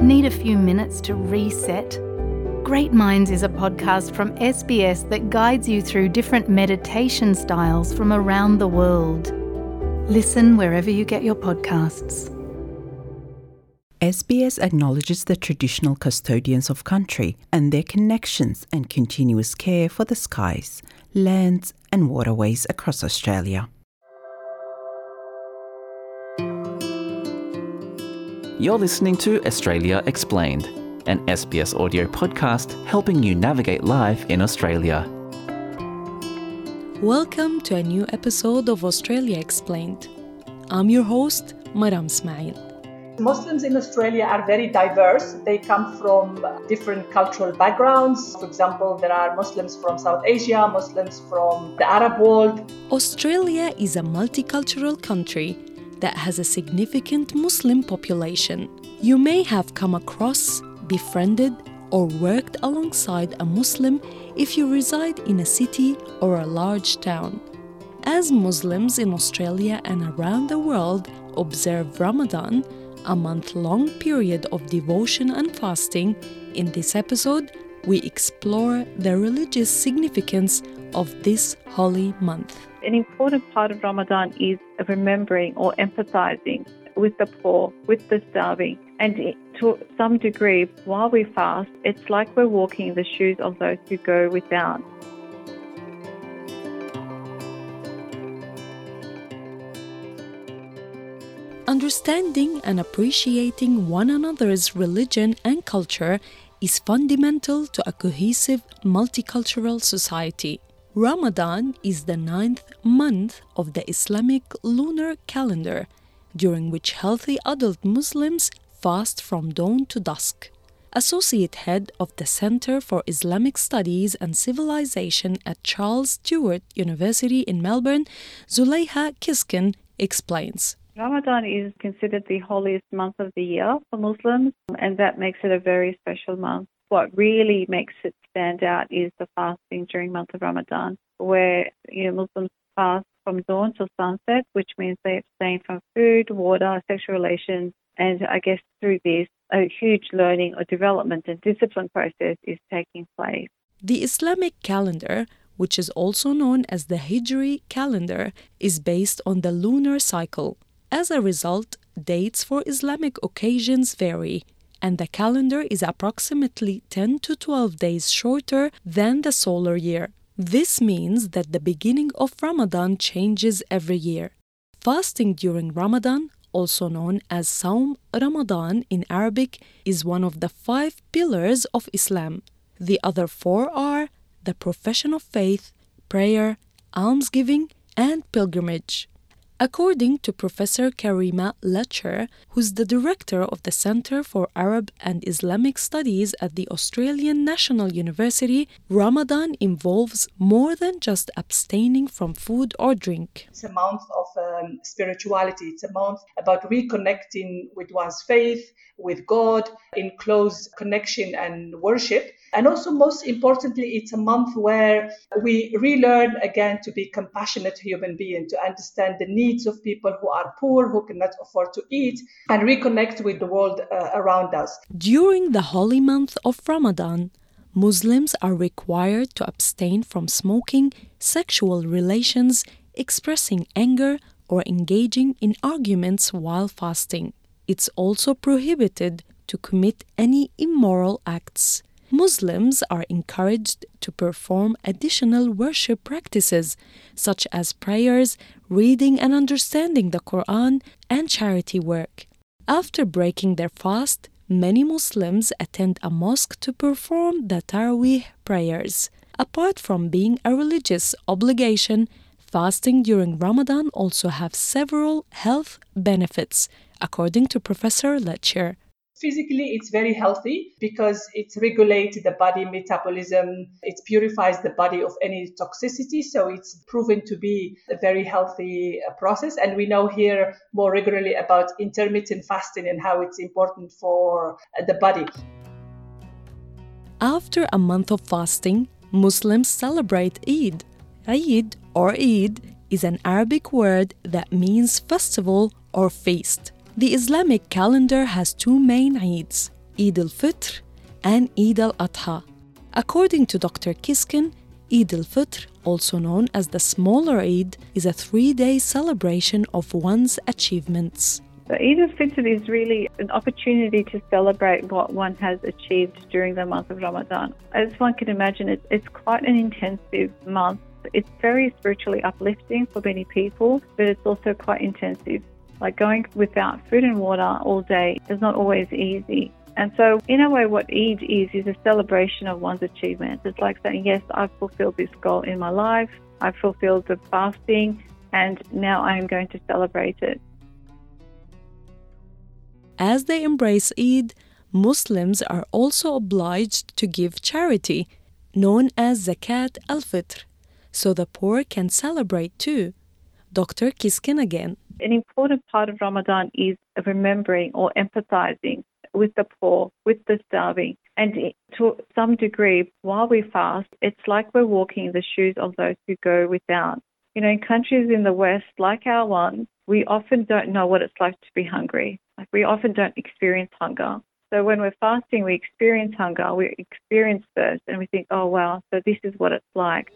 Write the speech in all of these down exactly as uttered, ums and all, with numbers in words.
Need a few minutes to reset? Great Minds is a podcast from S B S that guides you through different meditation styles from around the world. Listen wherever you get your podcasts. S B S acknowledges the traditional custodians of country and their connections and continuous care for the skies, lands and waterways across Australia. You're listening to Australia Explained, an S B S audio podcast helping you navigate life in Australia. Welcome to a new episode of Australia Explained. I'm your host, Maram Ismail. Muslims in Australia are very diverse. They come from different cultural backgrounds. For example, there are Muslims from South Asia, Muslims from the Arab world. Australia is a multicultural country that has a significant Muslim population. You may have come across, befriended, or worked alongside a Muslim if you reside in a city or a large town. As Muslims in Australia and around the world observe Ramadan, a month-long period of devotion and fasting, in this episode, we explore the religious significance of this holy month. An important part of Ramadan is remembering or empathizing with the poor, with the starving. And to some degree, while we fast, it's like we're walking in the shoes of those who go without. Understanding and appreciating one another's religion and culture is fundamental to a cohesive, multicultural society. Ramadan is the ninth month of the Islamic lunar calendar, during which healthy adult Muslims fast from dawn to dusk. Associate Head of the Centre for Islamic Studies and Civilization at Charles Sturt University in Melbourne, Zuleyha Kiskin, explains. Ramadan is considered the holiest month of the year for Muslims, and that makes it a very special month. What really makes it stand out is the fasting during the month of Ramadan, where you know Muslims fast from dawn till sunset, which means they abstain from food, water, sexual relations, and I guess through this, a huge learning or development and discipline process is taking place. The Islamic calendar, which is also known as the Hijri calendar, is based on the lunar cycle. As a result, dates for Islamic occasions vary, and the calendar is approximately ten to twelve days shorter than the solar year. This means that the beginning of Ramadan changes every year. Fasting during Ramadan, also known as Sawm Ramadan in Arabic, is one of the five pillars of Islam. The other four are the profession of faith, prayer, almsgiving, and pilgrimage. According to Professor Karima Letcher, who's the director of the Centre for Arab and Islamic Studies at the Australian National University, Ramadan involves more than just abstaining from food or drink. It's a month of um, spirituality. It's a month about reconnecting with one's faith, with God, in close connection and worship. And also, most importantly, it's a month where we relearn again to be compassionate human beings, to understand the needs of people who are poor, who cannot afford to eat, and reconnect with the world uh, around us. During the holy month of Ramadan, Muslims are required to abstain from smoking, sexual relations, expressing anger, or engaging in arguments while fasting. It's also prohibited to commit any immoral acts. Muslims are encouraged to perform additional worship practices such as prayers, reading and understanding the Quran, and charity work. After breaking their fast, many Muslims attend a mosque to perform the Taraweeh prayers. Apart from being a religious obligation, fasting during Ramadan also has several health benefits, according to Professor Letcher. Physically, it's very healthy because it regulates the body metabolism. It purifies the body of any toxicity. So it's proven to be a very healthy process. And we know here more regularly about intermittent fasting and how it's important for the body. After a month of fasting, Muslims celebrate Eid. Eid or Eid is an Arabic word that means festival or feast. The Islamic calendar has two main Eids, Eid al-Fitr, and Eid al-Adha. According to Doctor Kiskin, Eid al-Fitr, also known as the smaller Eid, is a three-day celebration of one's achievements. So Eid al-Fitr is really an opportunity to celebrate what one has achieved during the month of Ramadan. As one can imagine, it, it's quite an intensive month. It's very spiritually uplifting for many people, but it's also quite intensive. Like going without food and water all day is not always easy. And so, in a way, what Eid is, is a celebration of one's achievements. It's like saying, yes, I've fulfilled this goal in my life, I've fulfilled the fasting, and now I am going to celebrate it. As they embrace Eid, Muslims are also obliged to give charity, known as Zakat al-Fitr, so the poor can celebrate too. Doctor Kiskin again. An important part of Ramadan is remembering or empathizing with the poor, with the starving. And to some degree, while we fast, it's like we're walking in the shoes of those who go without. You know, in countries in the West, like our one, we often don't know what it's like to be hungry. Like we often don't experience hunger. So when we're fasting, we experience hunger, we experience thirst, and we think, oh, wow, so this is what it's like.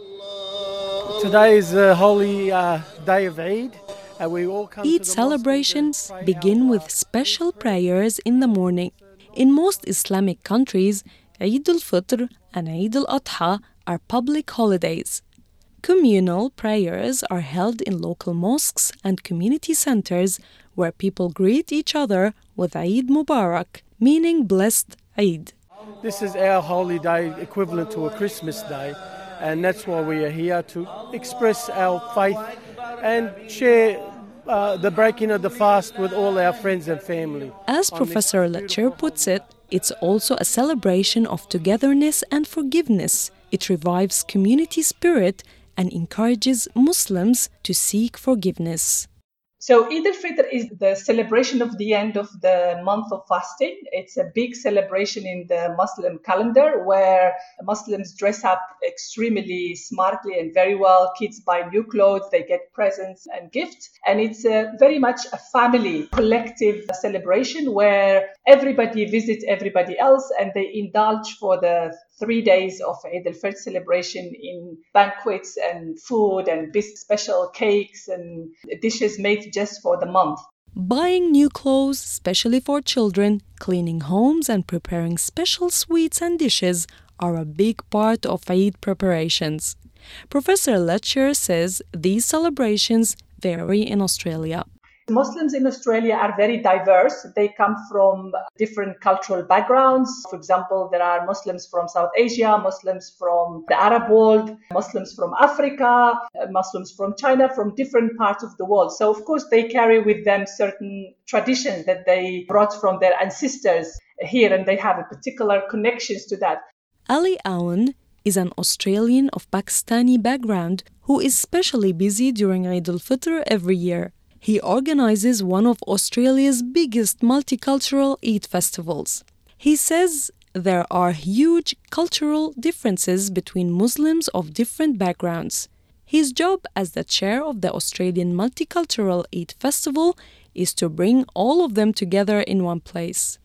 Today is the holy uh, day of Eid. Uh, we all come Eid to the celebrations mosque begin with special prayers in the morning. In most Islamic countries, Eid al-Fitr and Eid al-Adha are public holidays. Communal prayers are held in local mosques and community centers where people greet each other with Eid Mubarak, meaning blessed Eid. This is our holy day equivalent to a Christmas day, and that's why we are here to express our faith and share uh, the breaking of the fast with all our friends and family. As Professor Letcher puts it, it's also a celebration of togetherness and forgiveness. It revives community spirit and encourages Muslims to seek forgiveness. So Eid al-Fitr is the celebration of the end of the month of fasting. It's a big celebration in the Muslim calendar where Muslims dress up extremely smartly and very well. Kids buy new clothes, they get presents and gifts. And it's a, very much a family, collective celebration where everybody visits everybody else and they indulge for the three days of Eid al-Fitr celebration in banquets and food and special cakes and dishes made just for the month. Buying new clothes, especially for children, cleaning homes and preparing special sweets and dishes are a big part of Eid preparations. Professor Letcher says these celebrations vary in Australia. Muslims in Australia are very diverse. They come from different cultural backgrounds. For example, there are Muslims from South Asia, Muslims from the Arab world, Muslims from Africa, Muslims from China, from different parts of the world. So, of course, they carry with them certain traditions that they brought from their ancestors here, and they have a particular connections to that. Ali Aoun is an Australian of Pakistani background who is especially busy during Eid al-Fitr every year. He organizes one of Australia's biggest multicultural Eid festivals. He says there are huge cultural differences between Muslims of different backgrounds. His job as the chair of the Australian Multicultural Eid Festival is to bring all of them together in one place.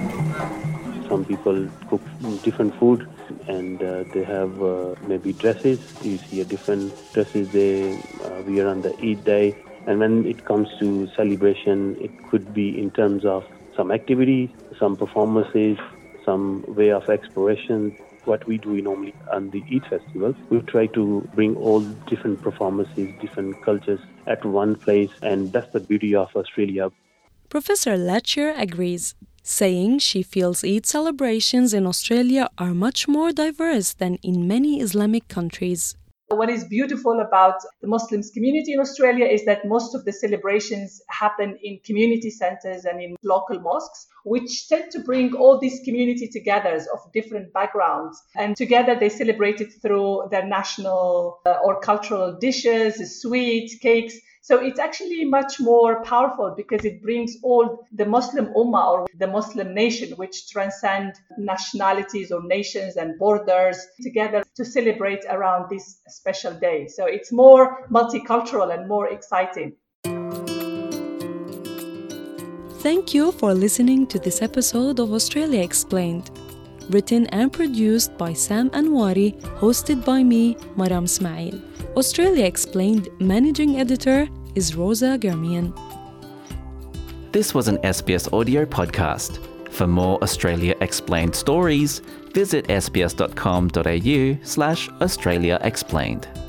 Some people cook different food and uh, they have uh, maybe dresses. You see a different dresses they uh, wear on the Eid day. And when it comes to celebration, it could be in terms of some activities, some performances, some way of exploration. What we do normally on the Eid festival, we try to bring all different performances, different cultures at one place, and that's the beauty of Australia. Professor Letcher agrees, saying she feels Eid celebrations in Australia are much more diverse than in many Islamic countries. What is beautiful about the Muslims community in Australia is that most of the celebrations happen in community centers and in local mosques, which tend to bring all these community together of different backgrounds. And together they celebrate it through their national uh, or cultural dishes, sweets, cakes. So it's actually much more powerful because it brings all the Muslim Ummah or the Muslim nation, which transcend nationalities or nations and borders together to celebrate around this special day. So it's more multicultural and more exciting. Thank you for listening to this episode of Australia Explained. Written and produced by Sam Anwari, hosted by me, Maram Smail. Australia Explained managing editor is Rosa Germian. This was an S B S audio podcast. For more Australia Explained stories, visit sbs.com.au slash Australia Explained.